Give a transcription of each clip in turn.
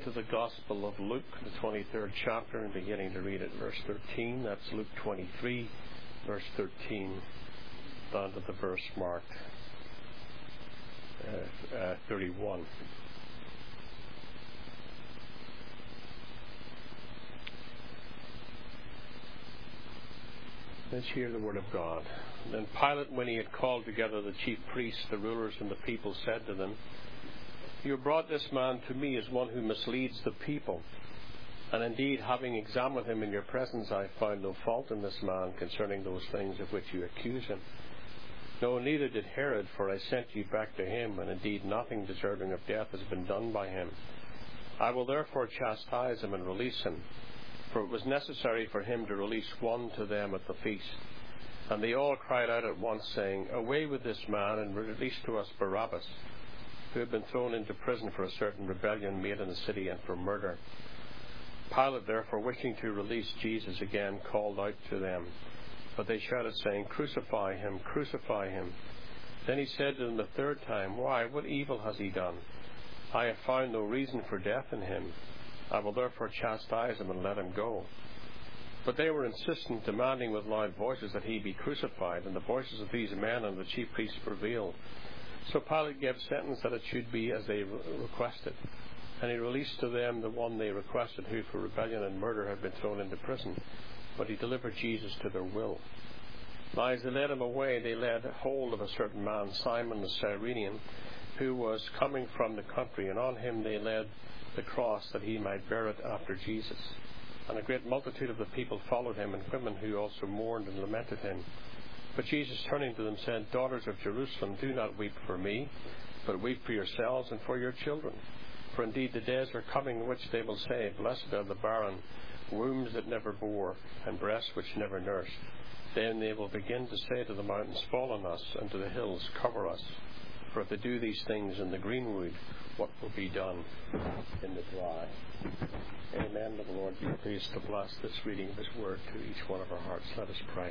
to the Gospel of Luke, the 23rd chapter, and beginning to read at verse 13. That's Luke 23, verse 13, down to the verse marked 31. Let's hear the word of God. Then Pilate, when he had called together the chief priests, the rulers, and the people, said to them, "You have brought this man to me as one who misleads the people. And indeed, having examined him in your presence, I have found no fault in this man concerning those things of which you accuse him. No, neither did Herod, for I sent you back to him, and indeed nothing deserving of death has been done by him. I will therefore chastise him and release him, for it was necessary for him to release one to them at the feast." And they all cried out at once, saying, "Away with this man, and release to us Barabbas, who had been thrown into prison for a certain rebellion made in the city and for murder." Pilate, therefore, wishing to release Jesus again, called out to them. But they shouted, saying, "Crucify him, crucify him." Then he said to them the third time, "Why, what evil has he done? I have found no reason for death in him. I will therefore chastise him and let him go." But they were insistent, demanding with loud voices that he be crucified, and the voices of these men and the chief priests prevailed. So Pilate gave sentence that it should be as they requested. And he released to them the one they requested, who for rebellion and murder had been thrown into prison. But he delivered Jesus to their will. Now as they led him away, they laid hold of a certain man, Simon the Cyrenian, who was coming from the country, and on him they laid the cross, that he might bear it after Jesus. And a great multitude of the people followed him, and women who also mourned and lamented him. But Jesus, turning to them, said, "Daughters of Jerusalem, do not weep for me, but weep for yourselves and for your children. For indeed the days are coming in which they will say, 'Blessed are the barren, wombs that never bore, and breasts which never nursed.' Then they will begin to say to the mountains, 'Fall on us,' and to the hills, 'Cover us.' For if they do these things in the greenwood, what will be done in the dry?" Amen. May the Lord be pleased to bless this reading of his word to each one of our hearts. Let us pray.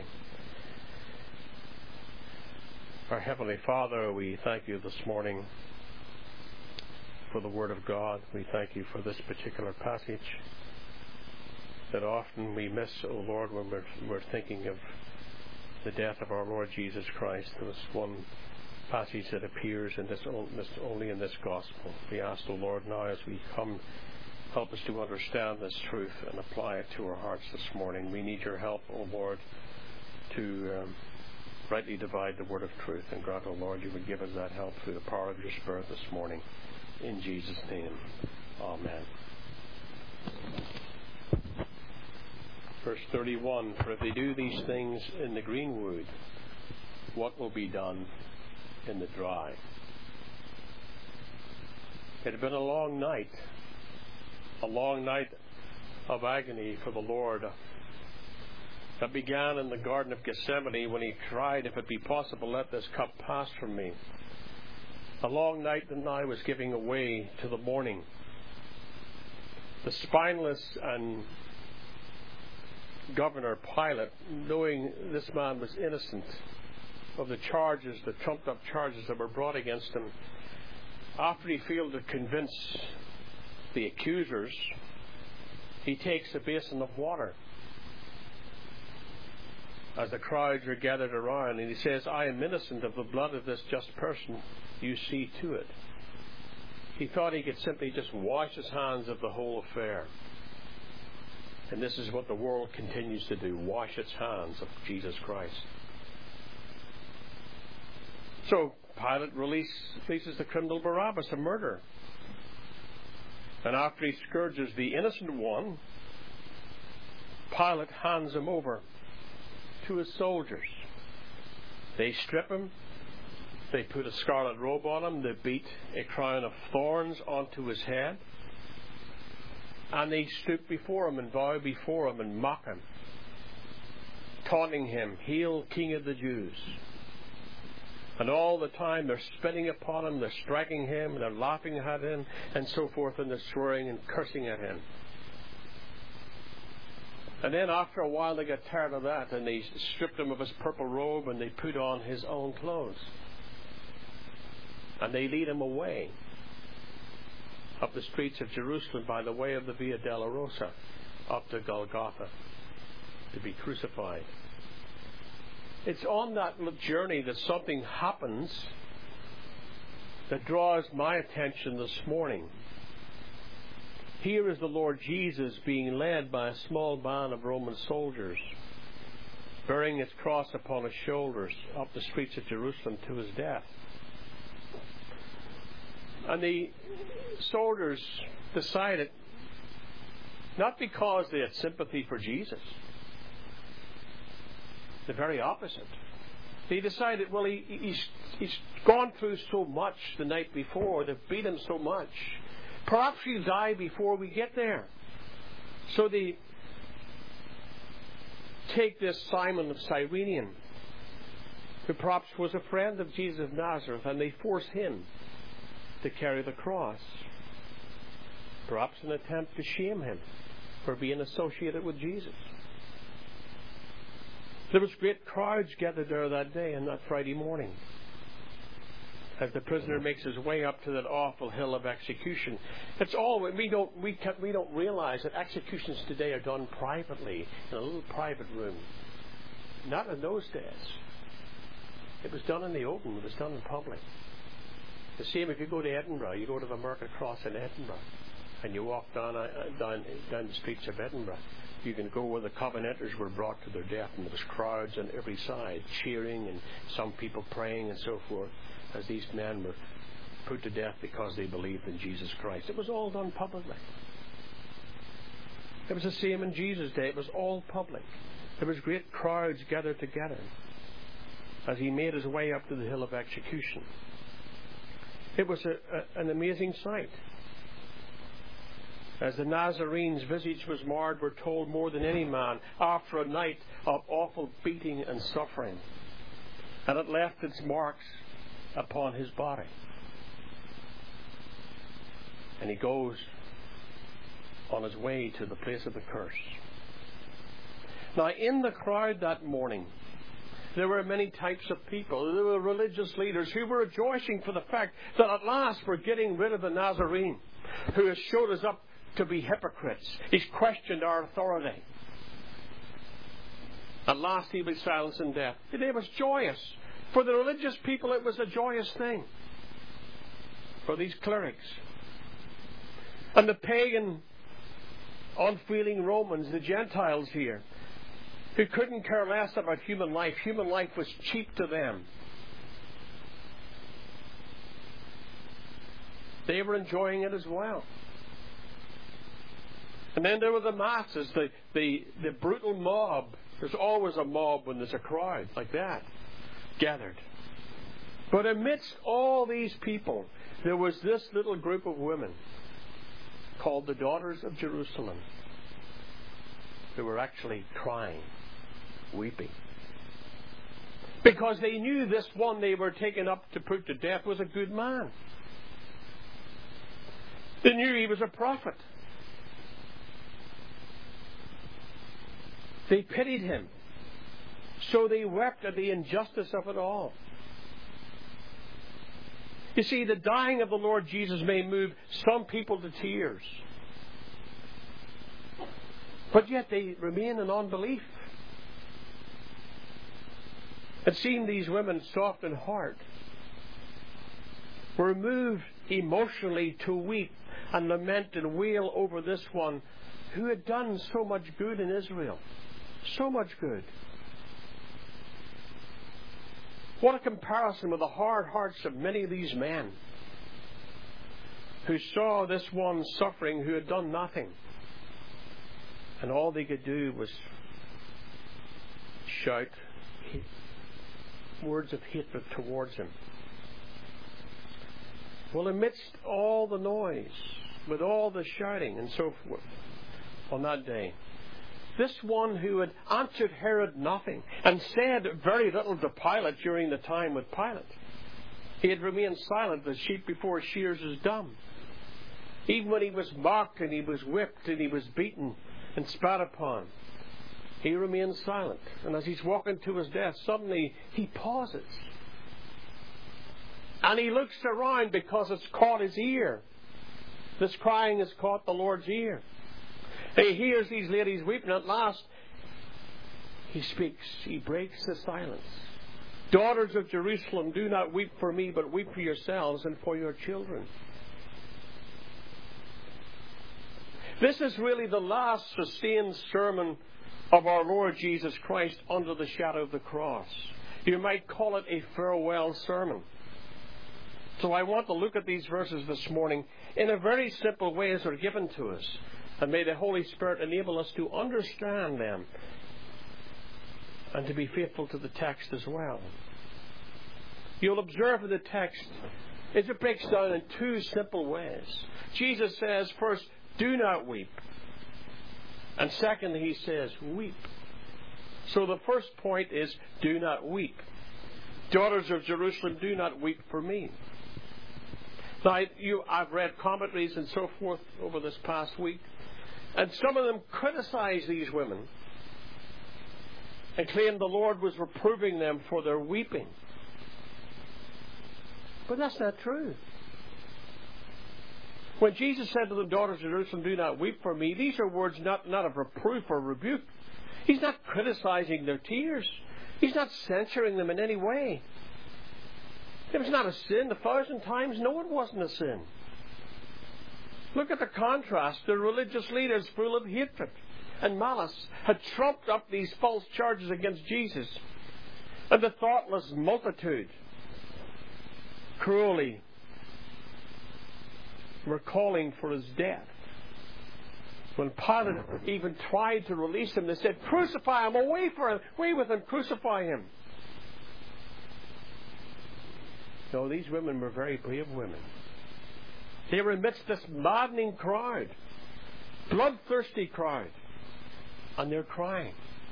Our Heavenly Father, we thank you this morning for the Word of God. We thank you for this particular passage that often we miss, O Lord, when we're thinking of the death of our Lord Jesus Christ. There was one passage that appears in only in this gospel. We ask, O Lord, now as we come, help us to understand this truth and apply it to our hearts this morning. We need your help, O Lord, to rightly divide the word of truth. And grant, O Lord, you would give us that help through the power of your Spirit this morning. In Jesus' name, amen. Verse 31, "For if they do these things in the greenwood, what will be done in the dry?" It had been a long night of agony for the Lord, that began in the Garden of Gethsemane when he cried, "If it be possible, let this cup pass from me." A long night that now was giving way to the morning. The spineless and Governor Pilate, knowing this man was innocent of the charges, the trumped-up charges that were brought against him, after he failed to convince the accusers, he takes a basin of water as the crowds are gathered around, and he says, "I am innocent of the blood of this just person. You see to it." He thought he could simply just wash his hands of the whole affair. And this is what the world continues to do, wash its hands of Jesus Christ. So Pilate releases the criminal Barabbas, a murderer. And after he scourges the innocent one, Pilate hands him over to his soldiers. They strip him, they put a scarlet robe on him, they beat a crown of thorns onto his head, and they stoop before him and bow before him and mock him, taunting him, "Hail, King of the Jews." And all the time they're spitting upon him, they're striking him, and they're laughing at him, and so forth, and they're swearing and cursing at him. And then after a while they got tired of that, and they stripped him of his purple robe, and they put on his own clothes. And they lead him away. up the streets of Jerusalem by the way of the Via Dolorosa up to Golgotha to be crucified. It's on that journey that something happens that draws my attention this morning. Here is the Lord Jesus being led by a small band of Roman soldiers, bearing his cross upon his shoulders up the streets of Jerusalem to his death. And the soldiers decided, not because they had sympathy for Jesus, the very opposite. They decided, well, he's gone through so much the night before, they've beat him so much. Perhaps he'll die before we get there. So they take this Simon of Cyrene, who perhaps was a friend of Jesus of Nazareth, and they force him to carry the cross. Perhaps an attempt to shame him for being associated with Jesus. There was great crowds gathered there that day and that Friday morning as the prisoner makes his way up to that awful hill of execution. It's all we don't realize that executions today are done privately in a little private room. Not in those days. It was done in the open. It was done in public. The same if you go to Edinburgh, you go to the Market Cross in Edinburgh, and you walk down the streets of Edinburgh. You can go where the Covenanters were brought to their death, and there was crowds on every side, cheering, and some people praying and so forth, as these men were put to death because they believed in Jesus Christ. It was all done publicly. It was the same in Jesus' day. It was all public. There was great crowds gathered together as he made his way up to the hill of execution. It was an amazing sight. As the Nazarene's visage was marred, we're told, more than any man, after a night of awful beating and suffering. And it left its marks upon his body. And he goes on his way to the place of the curse. Now, in the crowd that morning, there were many types of people. There were religious leaders who were rejoicing for the fact that at last we're getting rid of the Nazarene, who has showed us up to be hypocrites. He's questioned our authority. At last he was silenced in death. Today was joyous. For the religious people, it was a joyous thing. For these clerics. And the pagan, unfeeling Romans, the Gentiles here, who couldn't care less about human life. Human life was cheap to them. They were enjoying it as well. And then there were the masses, the brutal mob. There's always a mob when there's a crowd like that gathered. But amidst all these people, there was this little group of women called the Daughters of Jerusalem, who were actually crying, weeping. Because they knew this one they were taken up to put to death was a good man. They knew he was a prophet. They pitied him. So they wept at the injustice of it all. You see, the dying of the Lord Jesus may move some people to tears. But yet they remain in unbelief. It seemed these women, soft in heart, were moved emotionally to weep and lament and wail over this one who had done so much good in Israel. So much good. What a comparison with the hard hearts of many of these men who saw this one suffering who had done nothing. And all they could do was shout words of hatred towards him. Well, amidst all the noise, with all the shouting and so forth on that day, this one who had answered Herod nothing and said very little to Pilate during the time with Pilate. He had remained silent as sheep before shears is dumb. Even when he was mocked and he was whipped and he was beaten and spat upon, he remained silent. And as he's walking to his death, suddenly he pauses. And he looks around because it's caught his ear. This crying has caught the Lord's ear. He hears these ladies weeping. At last, he speaks. He breaks the silence. Daughters of Jerusalem, do not weep for me, but weep for yourselves and for your children. This is really the last sustained sermon of our Lord Jesus Christ under the shadow of the cross. You might call it a farewell sermon. So I want to look at these verses this morning in a very simple way as they're given to us. And may the Holy Spirit enable us to understand them and to be faithful to the text as well. You'll observe in the text, it breaks down in two simple ways. Jesus says, first, do not weep. And second, he says, weep. So the first point is, do not weep. Daughters of Jerusalem, do not weep for me. Now, I've read commentaries and so forth over this past week, and some of them criticize these women and claim the Lord was reproving them for their weeping. But that's not true. When Jesus said to the daughters of Jerusalem, do not weep for me, these are words not of reproof or rebuke. He's not criticizing their tears. He's not censuring them in any way. It was not a sin 1,000 times. No, it wasn't a sin. Look at the contrast. The religious leaders, full of hatred and malice, had trumped up these false charges against Jesus. And the thoughtless multitude cruelly were calling for his death. When Pilate even tried to release him, they said, crucify him, away with him, crucify him. No, these women were very brave women. They were amidst this maddening crowd, bloodthirsty crowd, and they're crying.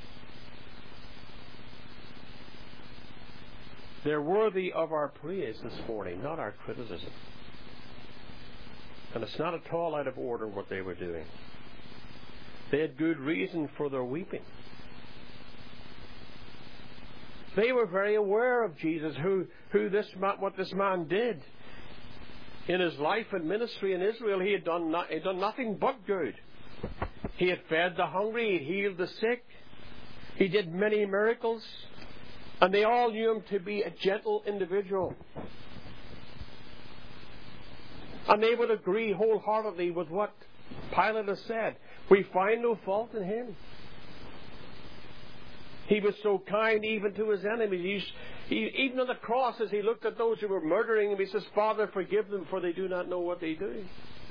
They're worthy of our praise this morning, not our criticism. And it's not at all out of order what they were doing. They had good reason for their weeping. They were very aware of Jesus, what this man did. In his life and ministry in Israel, he had done nothing but good. He had fed the hungry, he healed the sick, he did many miracles, and they all knew him to be a gentle individual. And they would agree wholeheartedly with what Pilate has said. We find no fault in him. He was so kind even to his enemies. Even on the cross, as he looked at those who were murdering him, he says, Father, forgive them, for they do not know what they do.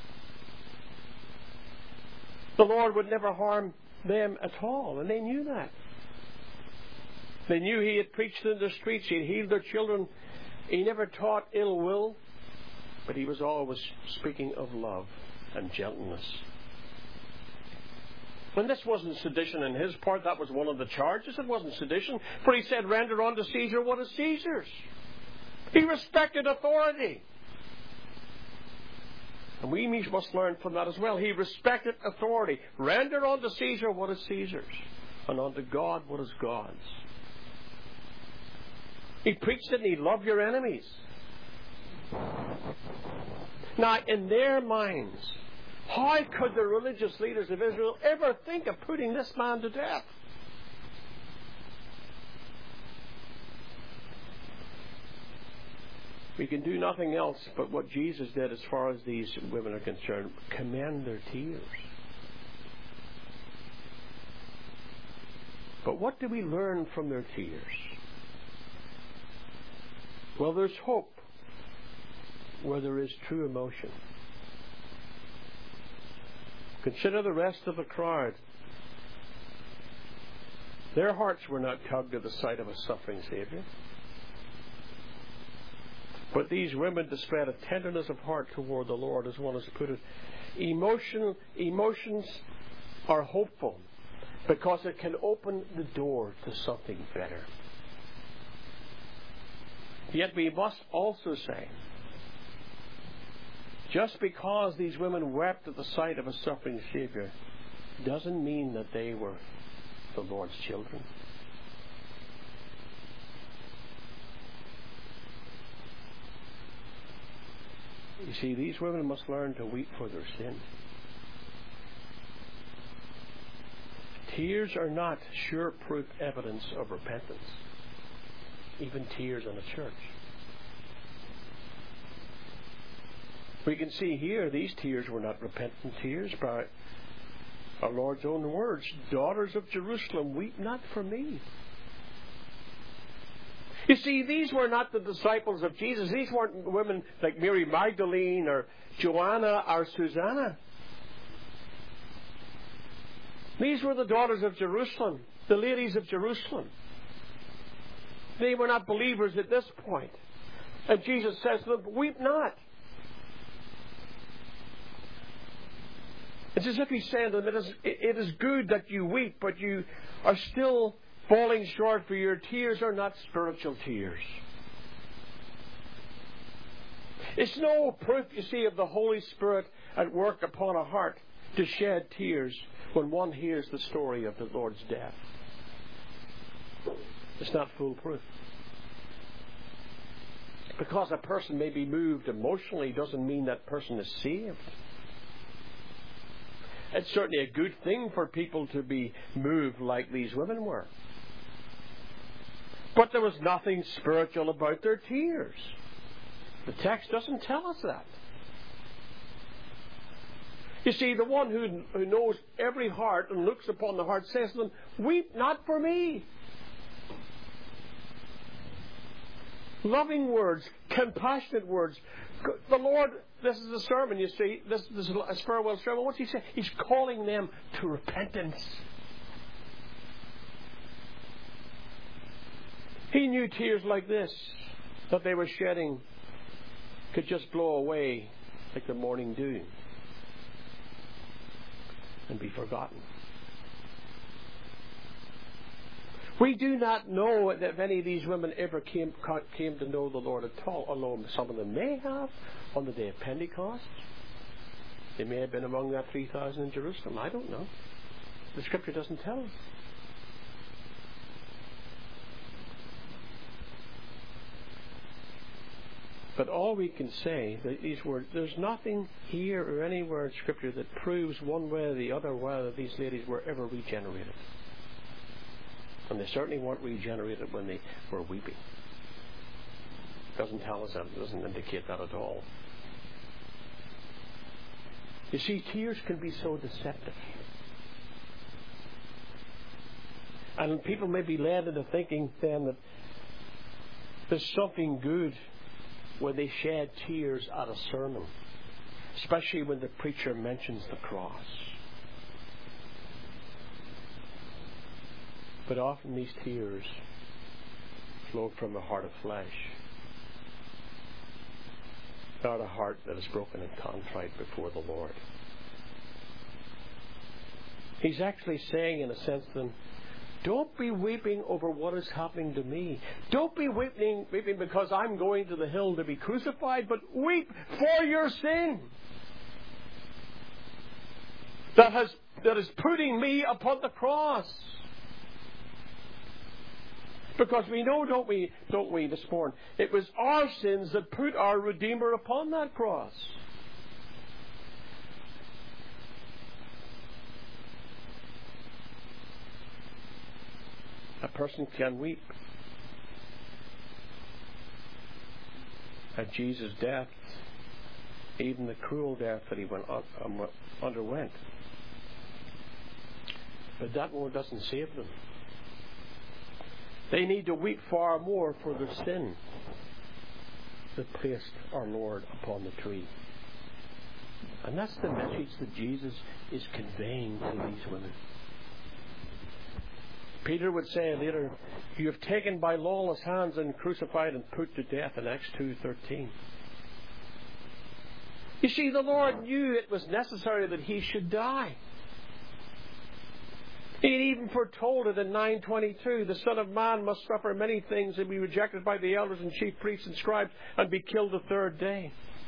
The Lord would never harm them at all, and they knew that. They knew he had preached in the streets, he had healed their children. He never taught ill will, but he was always speaking of love and gentleness. When this wasn't sedition on his part, that was one of the charges. It wasn't sedition. For he said, render unto Caesar what is Caesar's. He respected authority. And we must learn from that as well. He respected authority. Render unto Caesar what is Caesar's, and unto God what is God's. He preached it and he loved your enemies. Now, in their minds, how could the religious leaders of Israel ever think of putting this man to death? We can do nothing else but what Jesus did as far as these women are concerned. Commend their tears. But what do we learn from their tears? Well, there's hope where there is true emotion. Consider the rest of the crowd. Their hearts were not tugged at the sight of a suffering Savior. But these women displayed a tenderness of heart toward the Lord, as one has put it. Emotions are hopeful because it can open the door to something better. Yet we must also say, just because these women wept at the sight of a suffering Savior doesn't mean that they were the Lord's children. You see, these women must learn to weep for their sin. Tears are not sure-proof evidence of repentance. Even tears in a church. We can see here these tears were not repentant tears by our Lord's own words. Daughters of Jerusalem, weep not for me. You see, these were not the disciples of Jesus. These weren't women like Mary Magdalene or Joanna or Susanna. These were the daughters of Jerusalem, the ladies of Jerusalem. They were not believers at this point. And Jesus says to them, weep not. It's as if he's saying to them, it is good that you weep, but you are still falling short, for your tears are not spiritual tears. It's no proof, you see, of the Holy Spirit at work upon a heart to shed tears when one hears the story of the Lord's death. It's not foolproof. Because a person may be moved emotionally doesn't mean that person is saved. It's certainly a good thing for people to be moved like these women were. But there was nothing spiritual about their tears. The text doesn't tell us that. You see, the one who knows every heart and looks upon the heart says to them, weep not for me. Loving words, compassionate words. The Lord, this is a sermon, you see, this is a farewell sermon. What's he saying? He's calling them to repentance. He knew tears like this that they were shedding could just blow away like the morning dew and be forgotten. We do not know if any of these women ever came to know the Lord at all, although some of them may have on the day of Pentecost. They may have been among that 3,000 in Jerusalem. I don't know. The Scripture doesn't tell us. But all we can say, that these words, there's nothing here or anywhere in Scripture that proves one way or the other whether these ladies were ever regenerated. And they certainly weren't regenerated when they were weeping. Doesn't tell us that. It doesn't indicate that at all. You see, tears can be so deceptive. And people may be led into thinking then that there's something good when they shed tears at a sermon, especially when the preacher mentions the cross. But often these tears flow from a heart of flesh, not a heart that is broken and contrite before the Lord. He's actually saying, in a sense, then, don't be weeping over what is happening to me. Don't be weeping because I'm going to the hill to be crucified, but weep for your sin that is putting me upon the cross. Because we know, don't we, this morning, it was our sins that put our Redeemer upon that cross. A person can weep at Jesus' death, even the cruel death that he underwent. But that one doesn't save them. They need to weep far more for their sin that placed our Lord upon the tree. And that's the message that Jesus is conveying to these women. Peter would say later, you have taken by lawless hands and crucified and put to death in Acts 2:13. You see, the Lord knew it was necessary that he should die. He even foretold it in 9:22. The Son of Man must suffer many things and be rejected by the elders and chief priests and scribes and be killed the third day.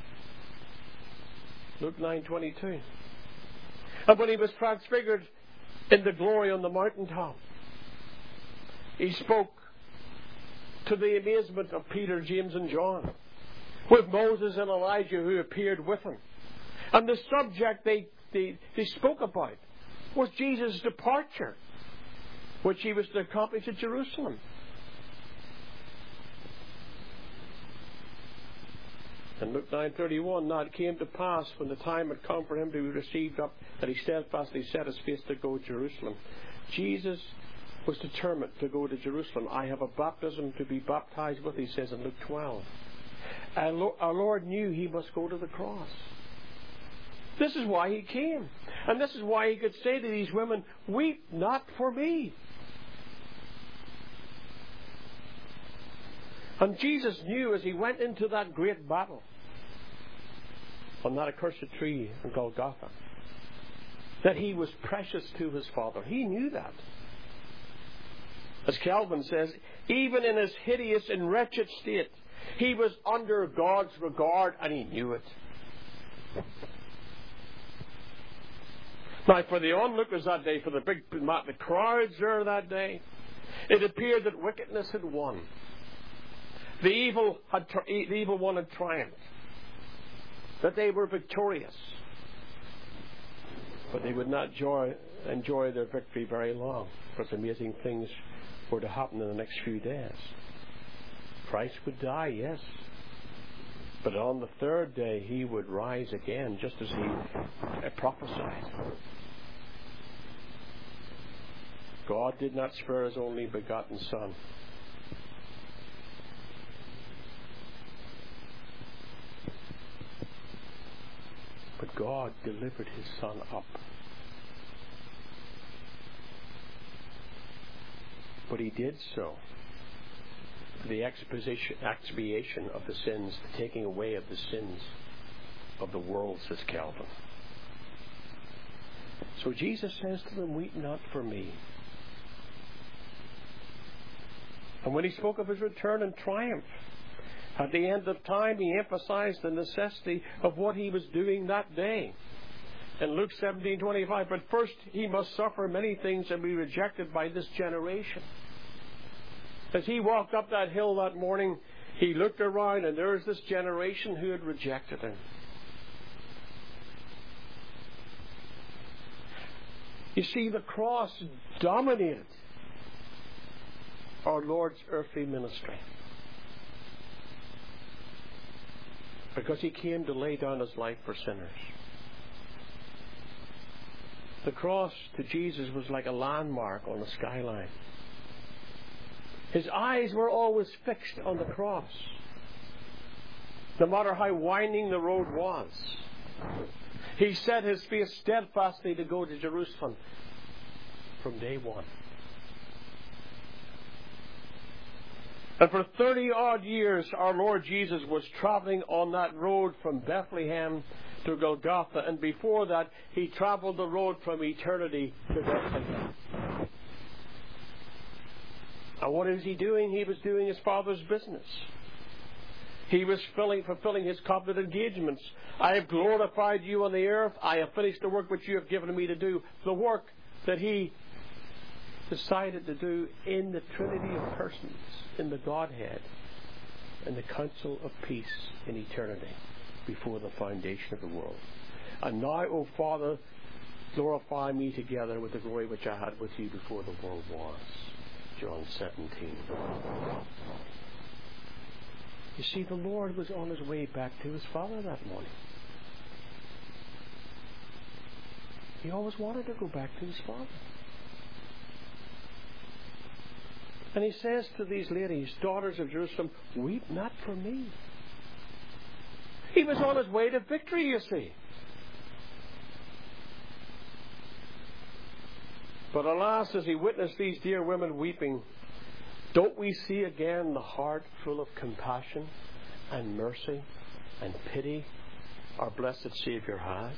Luke 9:22. And when he was transfigured in the glory on the mountaintop, he spoke to the amazement of Peter, James and John. with Moses and Elijah who appeared with him. And the subject they spoke about was Jesus' departure, which he was to accomplish at Jerusalem. In Luke 9:31, now it came to pass when the time had come for him to be received up, that he steadfastly set his face to go to Jerusalem. Jesus was determined to go to Jerusalem. I have a baptism to be baptized with, he says in Luke 12. And our Lord knew he must go to the cross. This is why he came. And this is why he could say to these women, weep not for me. And Jesus knew as he went into that great battle on that accursed tree in Golgotha that he was precious to his Father. He knew that. As Calvin says, even in his hideous and wretched state, he was under God's regard and he knew it. Now, for the onlookers that day, for the crowds there that day, it appeared that wickedness had won. The evil one had triumphed. That they were victorious. But they would not enjoy their victory very long, because amazing things were to happen in the next few days. Christ would die, yes. But on the third day he would rise again, just as he prophesied. God did not spare his only begotten Son. But God delivered his Son up. But he did so for the expiation of the sins, the taking away of the sins of the world, says Calvin. So Jesus says to them, weep not for me. And when he spoke of his return in triumph, at the end of time, he emphasized the necessity of what he was doing that day. In Luke 17:25, but first he must suffer many things and be rejected by this generation. As he walked up that hill that morning, he looked around and there was this generation who had rejected him. You see, the cross dominated our Lord's earthly ministry, because he came to lay down his life for sinners. The cross to Jesus was like a landmark on the skyline. His eyes were always fixed on the cross, no matter how winding the road was. He set his face steadfastly to go to Jerusalem from day one. And for 30-odd years, our Lord Jesus was traveling on that road from Bethlehem to Golgotha. And before that, he traveled the road from eternity to Bethlehem. And what is he doing? He was doing his Father's business. He was fulfilling his covenant engagements. I have glorified you on the earth. I have finished the work which you have given me to do. The work that he decided to do in the Trinity of persons, in the Godhead, in the council of peace in eternity, before the foundation of the world. And now, O Father, glorify me together with the glory which I had with you before the world was. John 17. You see, the Lord was on his way back to his Father that morning. He always wanted to go back to his Father. And he says to these ladies, daughters of Jerusalem, weep not for me. He was on his way to victory, you see. But alas, as he witnessed these dear women weeping, don't we see again the heart full of compassion and mercy and pity our blessed Saviour has?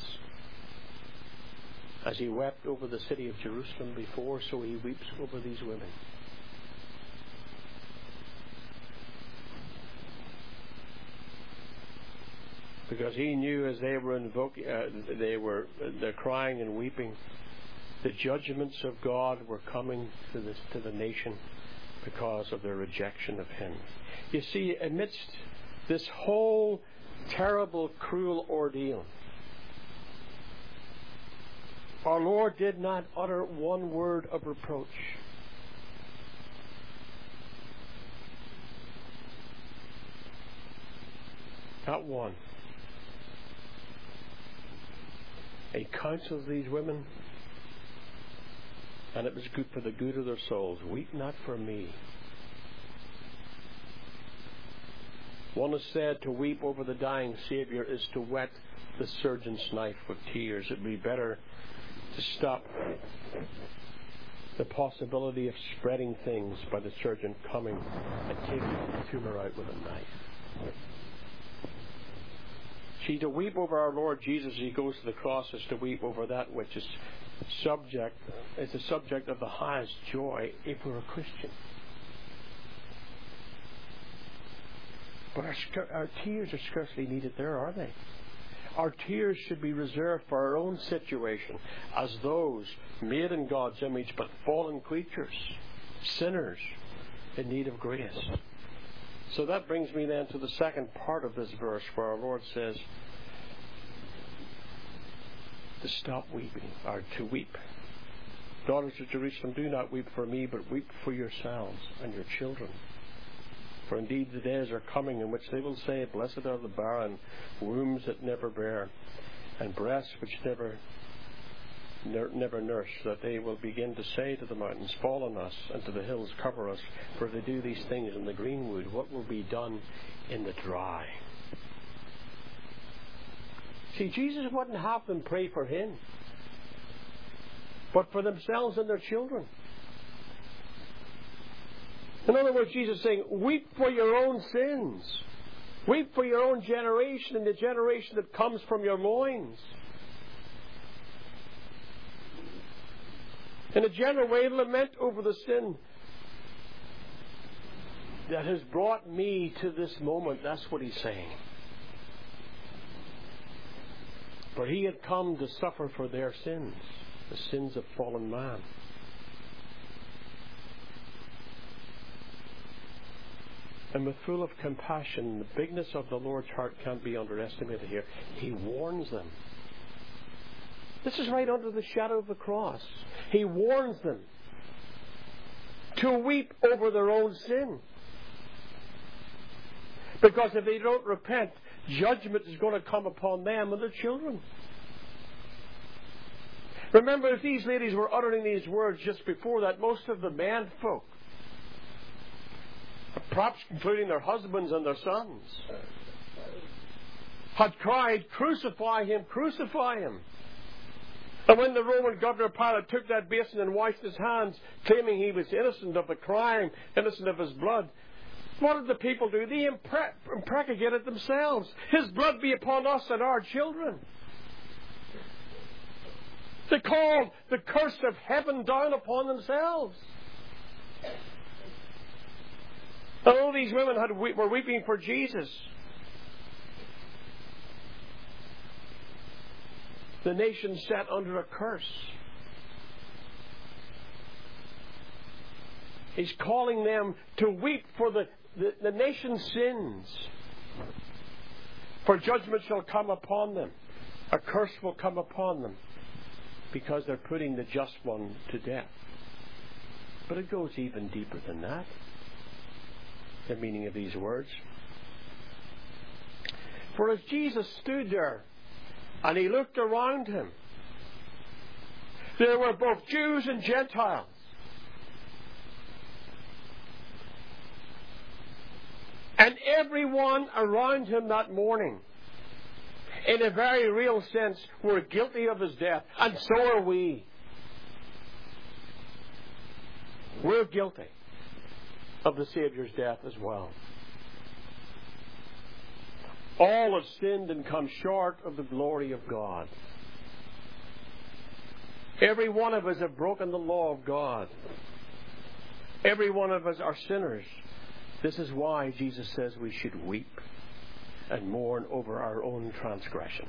As he wept over the city of Jerusalem before, so he weeps over these women. Because he knew as they were they're crying and weeping, the judgments of God were coming to the nation because of their rejection of him. You see, amidst this whole terrible, cruel ordeal, our Lord did not utter one word of reproach. Not one. He counsels these women, and it was good for the good of their souls. Weep not for me. One has said to weep over the dying Saviour is to wet the surgeon's knife with tears. It would be better to stop the possibility of spreading things by the surgeon coming and taking the tumor out with a knife. See, to weep over our Lord Jesus as He goes to the cross is to weep over that which is the subject of the highest joy if we're a Christian. But our tears are scarcely needed there, are they? Our tears should be reserved for our own situation as those made in God's image but fallen creatures, sinners in need of grace. So that brings me then to the second part of this verse where our Lord says to stop weeping, or to weep. Daughters of Jerusalem, do not weep for me, but weep for yourselves and your children. For indeed the days are coming in which they will say, Blessed are the barren, wombs that never bear, and breasts which never nurse, that they will begin to say to the mountains, Fall on us, and to the hills cover us. For if they do these things in the greenwood, what will be done in the dry? See, Jesus wouldn't have them pray for Him, but for themselves and their children. In other words, Jesus is saying, weep for your own sins. Weep for your own generation and the generation that comes from your loins. In a general way, lament over the sin that has brought me to this moment. That's what He's saying. For He had come to suffer for their sins, the sins of fallen man. And with full of compassion, the bigness of the Lord's heart can't be underestimated here. He warns them. This is right under the shadow of the cross. He warns them to weep over their own sin. Because if they don't repent, judgment is going to come upon them and their children. Remember, if these ladies were uttering these words just before that, most of the men folk, perhaps including their husbands and their sons, had cried, Crucify Him, crucify Him. And when the Roman governor Pilate took that basin and washed his hands, claiming he was innocent of the crime, innocent of his blood, what did the people do? They imprecated themselves. His blood be upon us and our children. They called the curse of heaven down upon themselves. And all these women were weeping for Jesus, the nation sat under a curse. He's calling them to weep for the nation's sins. For judgment shall come upon them. A curse will come upon them because they're putting the just one to death. But it goes even deeper than that, the meaning of these words. For as Jesus stood there and He looked around Him, there were both Jews and Gentiles. And everyone around Him that morning, in a very real sense, were guilty of His death. And so are we. We're guilty of the Saviour's death as well. All have sinned and come short of the glory of God. Every one of us have broken the law of God. Every one of us are sinners. This is why Jesus says we should weep and mourn over our own transgressions.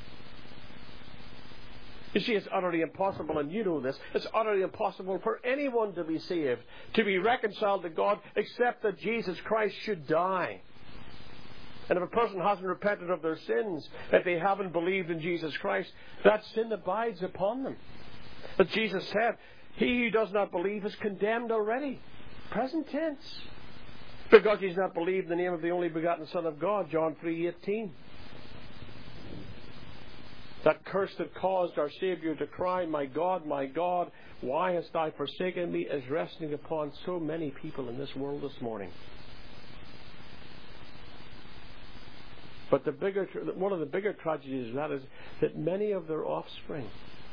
You see, it's utterly impossible, and you know this, it's utterly impossible for anyone to be saved, to be reconciled to God, except that Jesus Christ should die And if a person hasn't repented of their sins, if they haven't believed in Jesus Christ, that sin abides upon them. But Jesus said, he who does not believe is condemned already. Present tense. Because he's not believed in the name of the only begotten Son of God, John 3:18. That curse that caused our Savior to cry, my God, why hast thou forsaken me, is resting upon so many people in this world this morning. But one of the bigger tragedies of that is that many of their offspring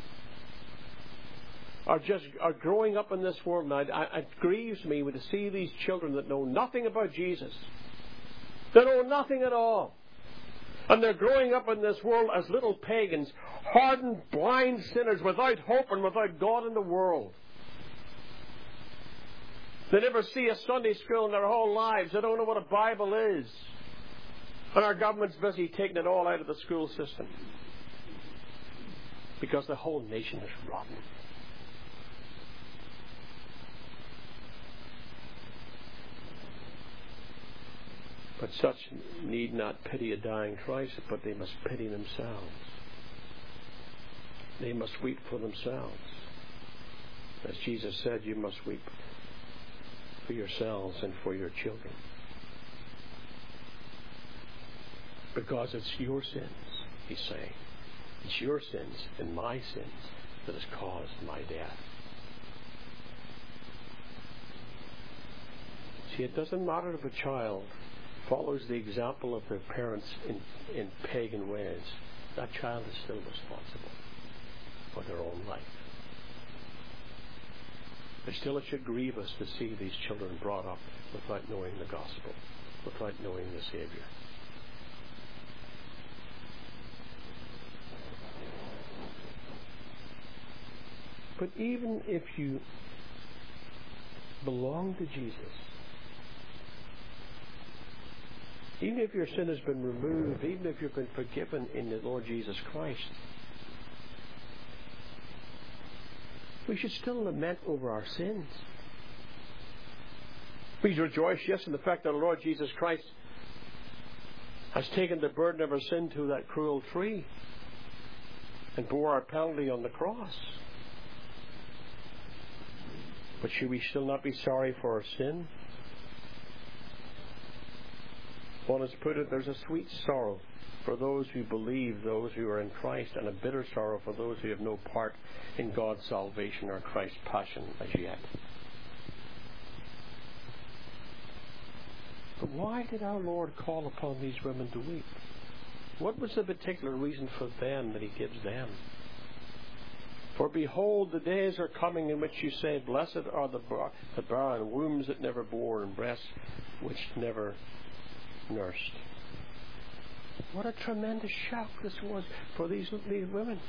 are growing up in this world. And it grieves me to see these children that know nothing about Jesus. They know nothing at all. And they're growing up in this world as little pagans, hardened, blind sinners without hope and without God in the world. They never see a Sunday school in their whole lives. They don't know what a Bible is. And our government's busy taking it all out of the school system. Because the whole nation is rotten. But such need not pity a dying Christ, but they must pity themselves. They must weep for themselves. As Jesus said, you must weep for yourselves and for your children. Because it's your sins, he's saying. It's your sins and my sins that has caused my death. See, it doesn't matter if a child follows the example of their parents in pagan ways. That child is still responsible for their own life. But still it should grieve us to see these children brought up without knowing the gospel, without knowing the Savior. But even if you belong to Jesus, even if your sin has been removed, even if you've been forgiven in the Lord Jesus Christ, we should still lament over our sins. We rejoice, yes, in the fact that the Lord Jesus Christ has taken the burden of our sin to that cruel tree and bore our penalty on the cross. But should we still not be sorry for our sin? One has put it, there's a sweet sorrow for those who believe, those who are in Christ, and a bitter sorrow for those who have no part in God's salvation or Christ's passion as yet. But why did our Lord call upon these women to weep? What was the particular reason for them that he gives them? For behold, the days are coming in which you say, blessed are the barren, wombs that never bore, and breasts which never nursed. What a tremendous shock this was for these women.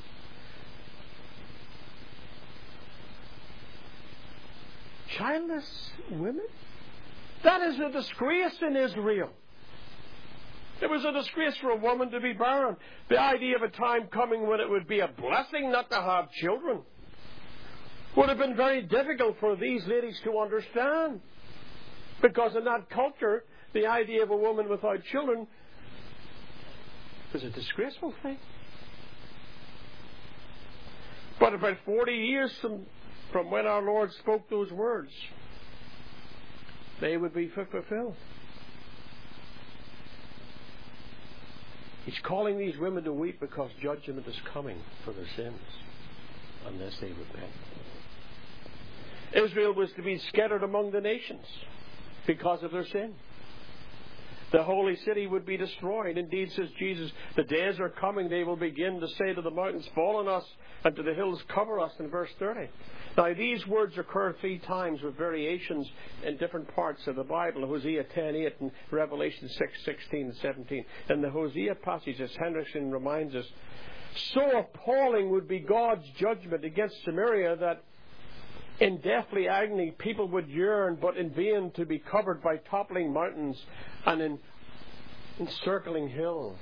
Childless women? That is a disgrace in Israel. It was a disgrace for a woman to be barren. The idea of a time coming when it would be a blessing not to have children would have been very difficult for these ladies to understand. Because in that culture, the idea of a woman without children was a disgraceful thing. But about 40 years from when our Lord spoke those words, they would be fulfilled. He's calling these women to weep because judgment is coming for their sins unless they repent. Israel was to be scattered among the nations because of their sin. The holy city would be destroyed. Indeed, says Jesus, the days are coming, they will begin to say to the mountains, fall on us, and to the hills, cover us, in verse 30. Now, these words occur 3 times with variations in different parts of the Bible. Hosea 10:8 and Revelation 6:16 and 17. In the Hosea passage, as Henderson reminds us, so appalling would be God's judgment against Samaria that in deathly agony people would yearn, but in vain, to be covered by toppling mountains and in encircling hills.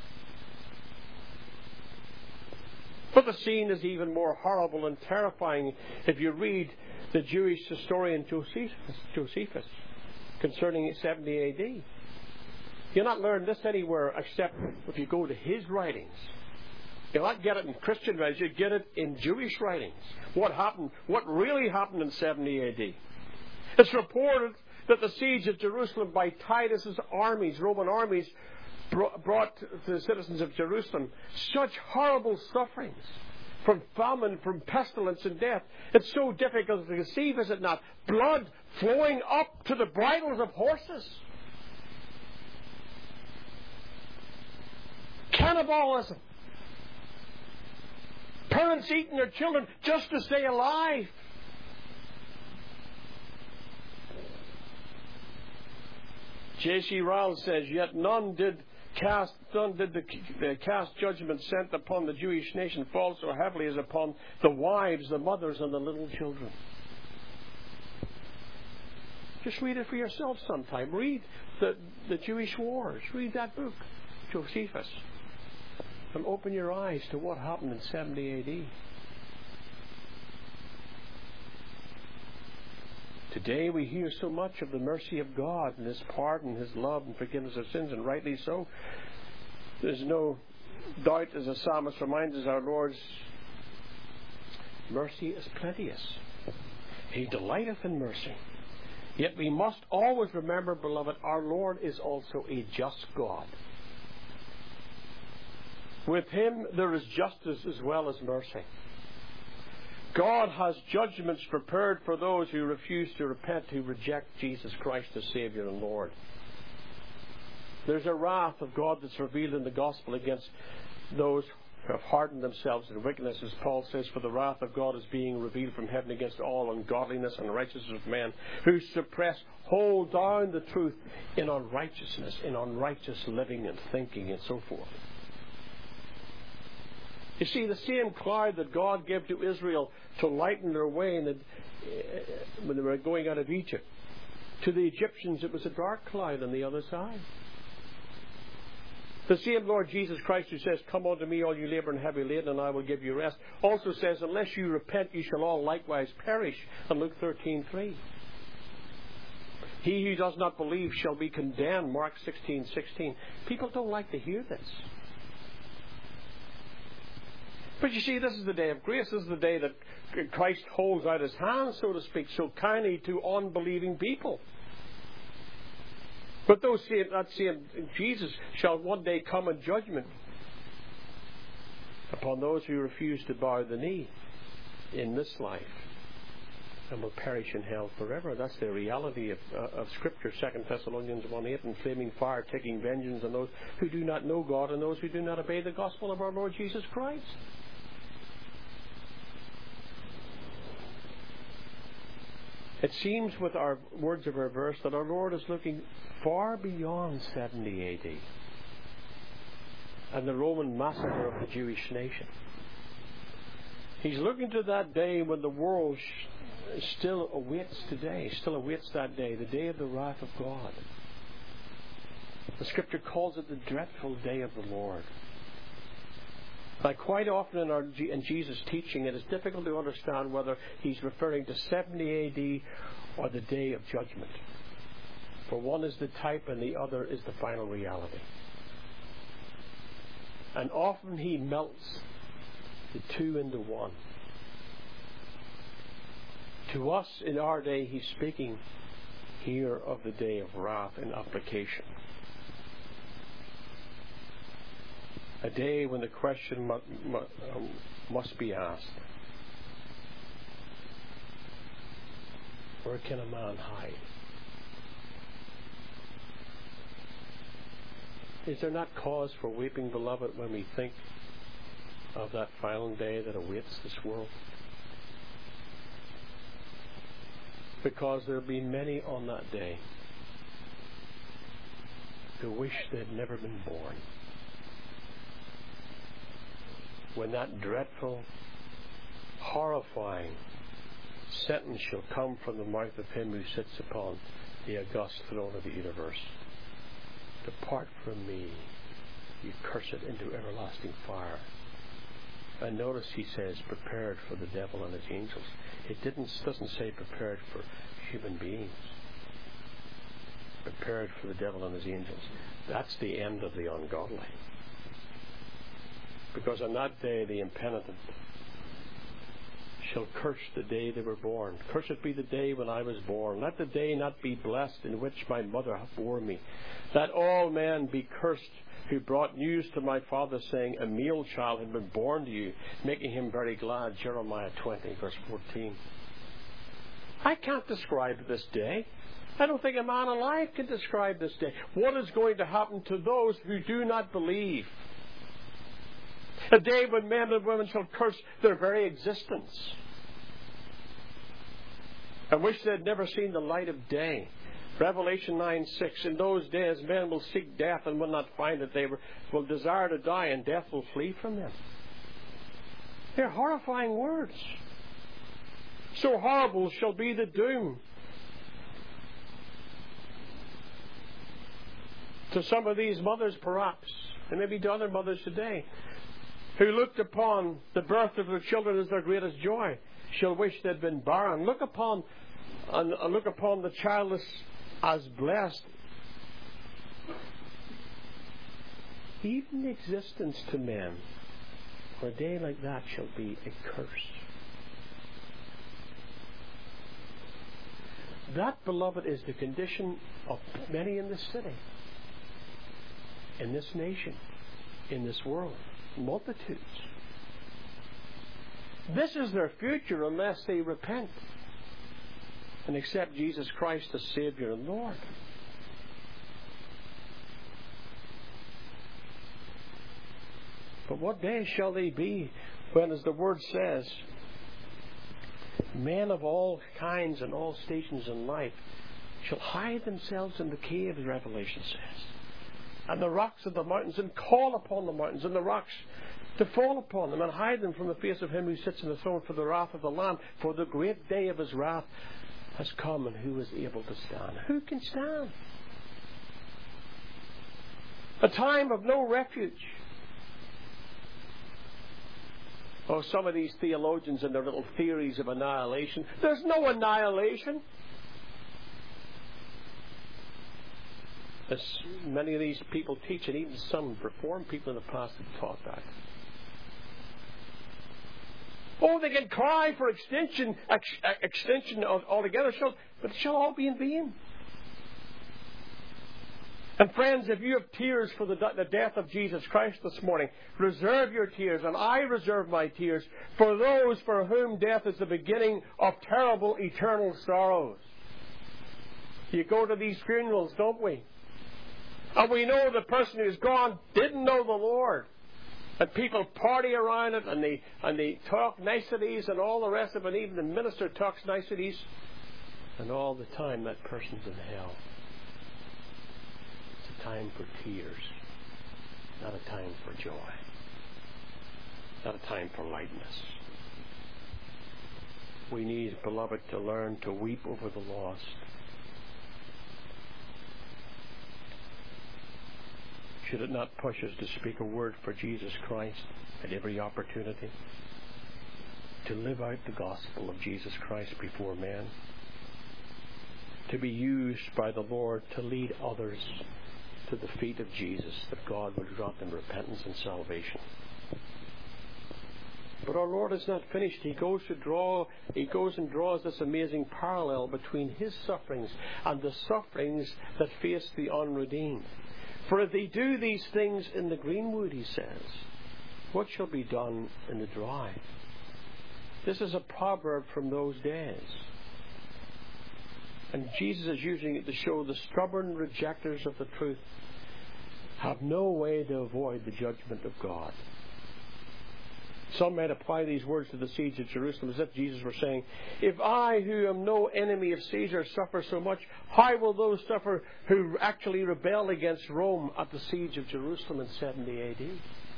But the scene is even more horrible and terrifying if you read the Jewish historian Josephus concerning 70 AD. You'll not learn this anywhere except if you go to his writings. You'll not get it in Christian writings. You get it in Jewish writings. What happened? What really happened in 70 A.D.? It's reported that the siege of Jerusalem by Titus's armies, Roman armies, brought to the citizens of Jerusalem such horrible sufferings from famine, from pestilence and death. It's so difficult to conceive, is it not? Blood flowing up to the bridles of horses. Cannibalism. Parents eating their children just to stay alive. J.C. Ryle says, yet none did the cast judgment sent upon the Jewish nation fall so heavily as upon the wives, the mothers, and the little children. Just read it for yourself sometime. Read the Jewish Wars. Read that book, Josephus. And open your eyes to what happened in 70 A.D. Today we hear so much of the mercy of God and His pardon, His love and forgiveness of sins, and rightly so. There's no doubt, as the psalmist reminds us, our Lord's mercy is plenteous. He delighteth in mercy. Yet we must always remember, beloved, our Lord is also a just God. With Him there is justice as well as mercy. God has judgments prepared for those who refuse to repent, who reject Jesus Christ as Savior and Lord. There's a wrath of God that's revealed in the gospel against those who have hardened themselves in wickedness, as Paul says, for the wrath of God is being revealed from heaven against all ungodliness and righteousness of men who suppress, hold down the truth in unrighteousness, in unrighteous living and thinking and so forth. You see, the same cloud that God gave to Israel to lighten their way when they were going out of Egypt, to the Egyptians it was a dark cloud on the other side. The same Lord Jesus Christ who says, come unto me all you labour and heavy laden, and I will give you rest, also says, unless you repent, you shall all likewise perish, in Luke 13:3. He who does not believe shall be condemned, Mark 16:16. People don't like to hear this. But you see, this is the day of grace. This is the day that Christ holds out His hand, so to speak, so kindly to unbelieving people. But that same Jesus shall one day come in judgment upon those who refuse to bow the knee in this life and will perish in hell forever. That's the reality of Scripture. 2 Thessalonians 1:8, and flaming fire taking vengeance on those who do not know God and those who do not obey the gospel of our Lord Jesus Christ. It seems with our words of our verse that our Lord is looking far beyond 70 A.D. and the Roman massacre of the Jewish nation. He's looking to that day when the world still awaits that day, the day of the wrath of God. The Scripture calls it the dreadful day of the Lord. Now, quite often in Jesus' teaching, it is difficult to understand whether He's referring to 70 A.D. or the day of judgment. For one is the type and the other is the final reality. And often He melts the two into one. To us in our day, He's speaking here of the day of wrath and application. A day when the question must be asked, where can a man hide? Is there not cause for weeping, beloved, when we think of that final day that awaits this world? Because there will be many on that day who wish they had never been born. When that dreadful, horrifying sentence shall come from the mouth of Him who sits upon the august throne of the universe. Depart from me, you cursed, into everlasting fire. And notice He says, prepared for the devil and his angels. It doesn't say prepared for human beings. prepared for the devil and his angels. That's the end of the ungodly. Because on that day the impenitent shall curse the day they were born. Cursed be the day when I was born. Let the day not be blessed in which my mother bore me. Let all men be cursed who brought news to my father, saying, a male child had been born to you, making him very glad. Jeremiah 20, verse 14. I can't describe this day. I don't think a man alive can describe this day. What is going to happen to those who do not believe? A day when men and women shall curse their very existence and wish they had never seen the light of day. Revelation 9:6. In those days men will seek death and will not find it. They will desire to die, and death will flee from them. They're horrifying words. So horrible shall be the doom. To some of these mothers, perhaps, and maybe to other mothers today, who looked upon the birth of their children as their greatest joy, shall wish they'd been barren. Look upon the childless as blessed. Even existence to men, for a day like that, shall be a curse. That, beloved, is the condition of many in this city, in this nation, in this world. Multitudes. This is their future unless they repent and accept Jesus Christ as Savior and Lord. But what day shall they be when, as the Word says, men of all kinds and all stations in life shall hide themselves in the caves, Revelation says, and the rocks of the mountains, and call upon the mountains and the rocks to fall upon them, and hide them from the face of him who sits on the throne, for the wrath of the Lamb, for the great day of his wrath has come, and who is able to stand? Who can stand? A time of no refuge. Oh, some of these theologians and their little theories of annihilation. There's no annihilation. As many of these people teach, and even some Reformed people in the past have taught that. Oh, they can cry for extinction altogether, but it shall all be in vain. And friends, if you have tears for the death of Jesus Christ this morning, reserve your tears, and I reserve my tears for those for whom death is the beginning of terrible eternal sorrows. You go to these funerals, don't we? And we know the person who's gone didn't know the Lord. And people party around it, and they talk niceties and all the rest of it. Even the minister talks niceties. And all the time that person's in hell. It's a time for tears, not a time for joy. Not a time for lightness. We need, beloved, to learn to weep over the lost. Should it not push us to speak a word for Jesus Christ at every opportunity? To live out the gospel of Jesus Christ before men? To be used by the Lord to lead others to the feet of Jesus, that God would grant them repentance and salvation. But our Lord is not finished. He goes and draws this amazing parallel between His sufferings and the sufferings that face the unredeemed. For if they do these things in the greenwood, he says, what shall be done in the dry? This is a proverb from those days. And Jesus is using it to show the stubborn rejectors of the truth have no way to avoid the judgment of God. Some might apply these words to the siege of Jerusalem as if Jesus were saying, if I, who am no enemy of Caesar, suffer so much, how will those suffer who actually rebelled against Rome at the siege of Jerusalem in 70 AD?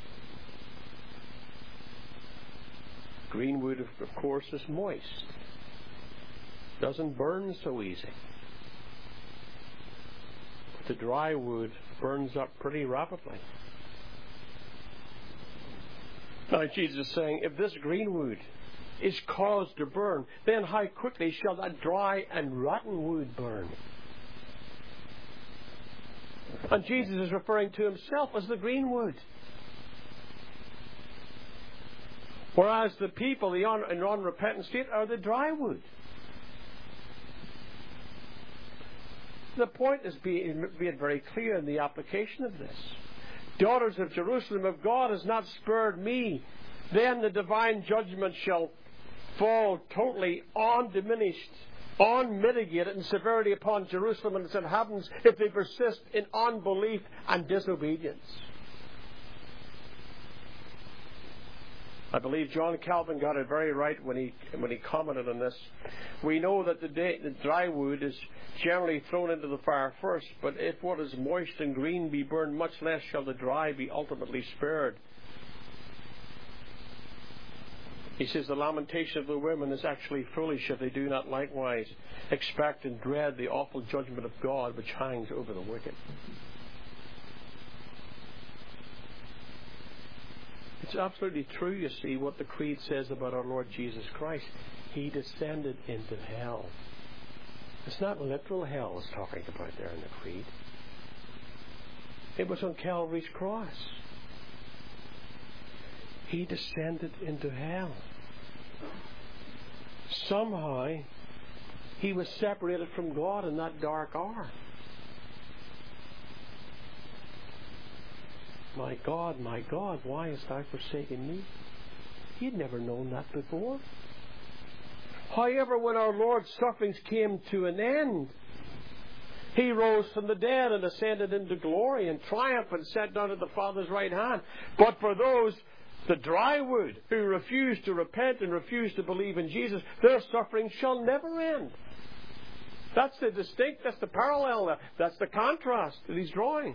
Greenwood, of course, is moist. Doesn't burn so easy. But the dry wood burns up pretty rapidly. Now Jesus is saying, if this green wood is caused to burn, then how quickly shall that dry and rotten wood burn? And Jesus is referring to himself as the green wood. Whereas the people in unrepentant state are the dry wood. The point is being very clear in the application of this. Daughters of Jerusalem, if God has not spared me, then the divine judgment shall fall totally undiminished, unmitigated in severity upon Jerusalem and its inhabitants if they persist in unbelief and disobedience. I believe John Calvin got it very right when he commented on this. We know that the dry wood is generally thrown into the fire first, but if what is moist and green be burned, much less shall the dry be ultimately spared. He says the lamentation of the women is actually foolish if they do not likewise expect and dread the awful judgment of God which hangs over the wicked. It's absolutely true, you see, what the Creed says about our Lord Jesus Christ. He descended into hell. It's not literal hell it's talking about there in the Creed. It was on Calvary's cross. He descended into hell. Somehow, he was separated from God in that dark hour. My God, why hast thou forsaken me? He had never known that before. However, when our Lord's sufferings came to an end, he rose from the dead and ascended into glory and triumph and sat down at the Father's right hand. But for those, the dry wood, who refuse to repent and refuse to believe in Jesus, their suffering shall never end. That's the parallel, that's the contrast that he's drawing.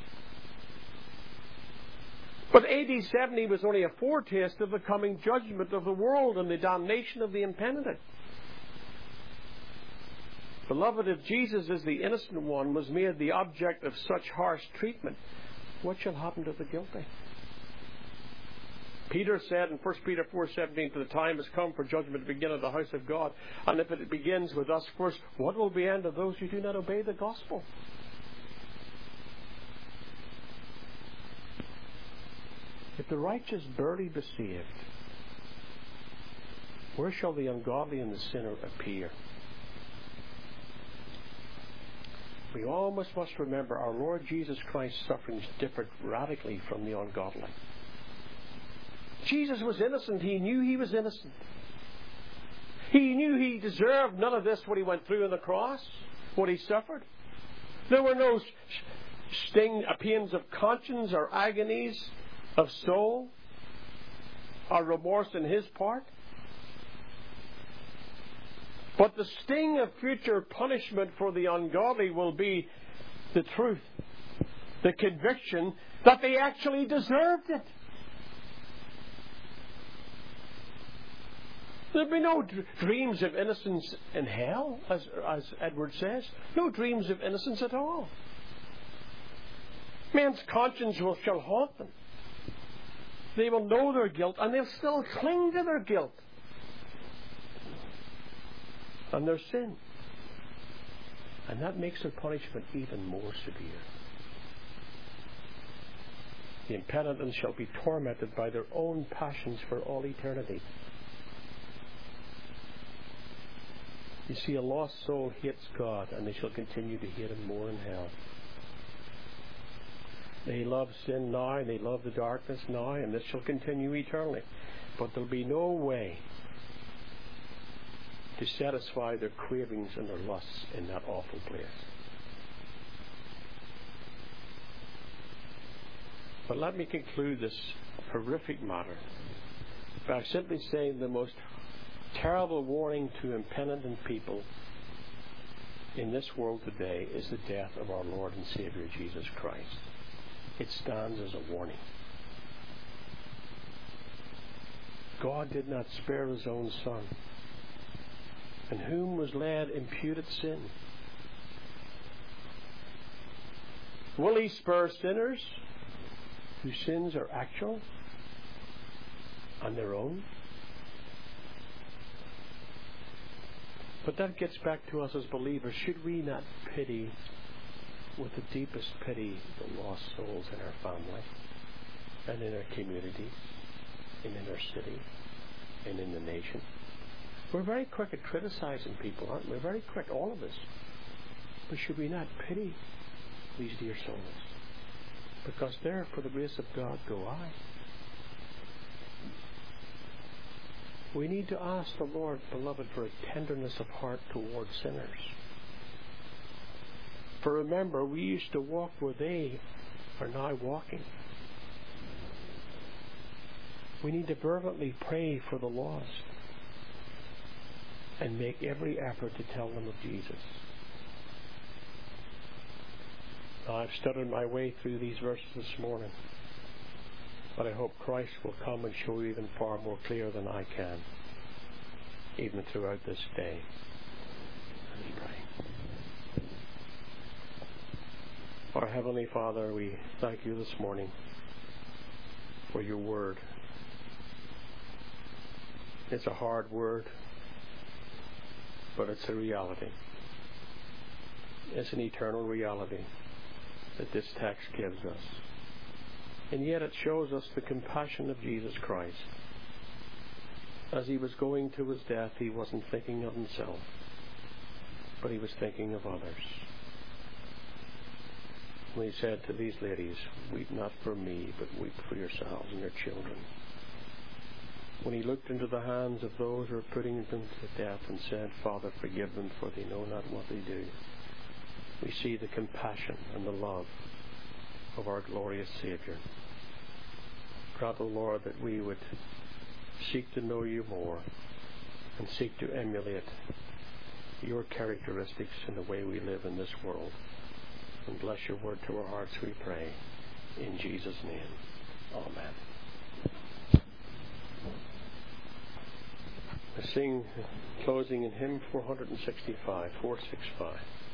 But AD 70 was only a foretaste of the coming judgment of the world and the damnation of the impenitent. Beloved, if Jesus as the innocent one was made the object of such harsh treatment, what shall happen to the guilty? Peter said in 1 Peter 4:17, for the time has come for judgment to begin at the house of God. And if it begins with us first, what will be the end of those who do not obey the gospel? If the righteous barely be saved, where shall the ungodly and the sinner appear? We always must remember our Lord Jesus Christ's sufferings differed radically from the ungodly. Jesus was innocent. He knew he was innocent. He knew he deserved none of this, what he went through on the cross, what he suffered. There were no pains of conscience or agonies of soul or remorse in his part. But the sting of future punishment for the ungodly will be the truth, the conviction that they actually deserved it. There'll be no dreams of innocence in hell, as Edward says. No dreams of innocence at all. Man's conscience shall haunt them. They will know their guilt, and they'll still cling to their guilt and their sin. And that makes their punishment even more severe. The impenitent shall be tormented by their own passions for all eternity. You see, a lost soul hates God, and they shall continue to hate him more in hell. They love sin now, and they love the darkness now, and this shall continue eternally. But there'll be no way to satisfy their cravings and their lusts in that awful place. But let me conclude this horrific matter by simply saying the most terrible warning to impenitent people in this world today is the death of our Lord and Savior Jesus Christ. It stands as a warning. God did not spare his own Son, in whom was laid imputed sin. Will he spare sinners whose sins are actual and their own? But that gets back to us as believers. Should we not pity with the deepest pity the lost souls in our family and in our communities and in our city and in the nation. We're very quick at criticizing people, aren't we? We're very quick, all of us. But should we not pity these dear souls? Because there, for the grace of God, go I. We need to ask the Lord, beloved, for a tenderness of heart towards sinners. For remember, we used to walk where they are now walking. We need to fervently pray for the lost and make every effort to tell them of Jesus. Now, I've stuttered my way through these verses this morning, but I hope Christ will come and show you even far more clear than I can, even throughout this day. Let's pray. Our Heavenly Father, we thank you this morning for your word. It's a hard word, but it's a reality. It's an eternal reality that this text gives us. And yet it shows us the compassion of Jesus Christ. As he was going to his death, he wasn't thinking of himself, but he was thinking of others. When he said to these ladies, "Weep not for me, but weep for yourselves and your children." When he looked into the hands of those who were putting them to death and said, "Father, forgive them, for they know not what they do," we see the compassion and the love of our glorious Savior. Grant, O Lord, that we would seek to know you more and seek to emulate your characteristics in the way we live in this world. And bless your word to our hearts, we pray. In Jesus' name, amen. We sing closing in hymn 465, 465.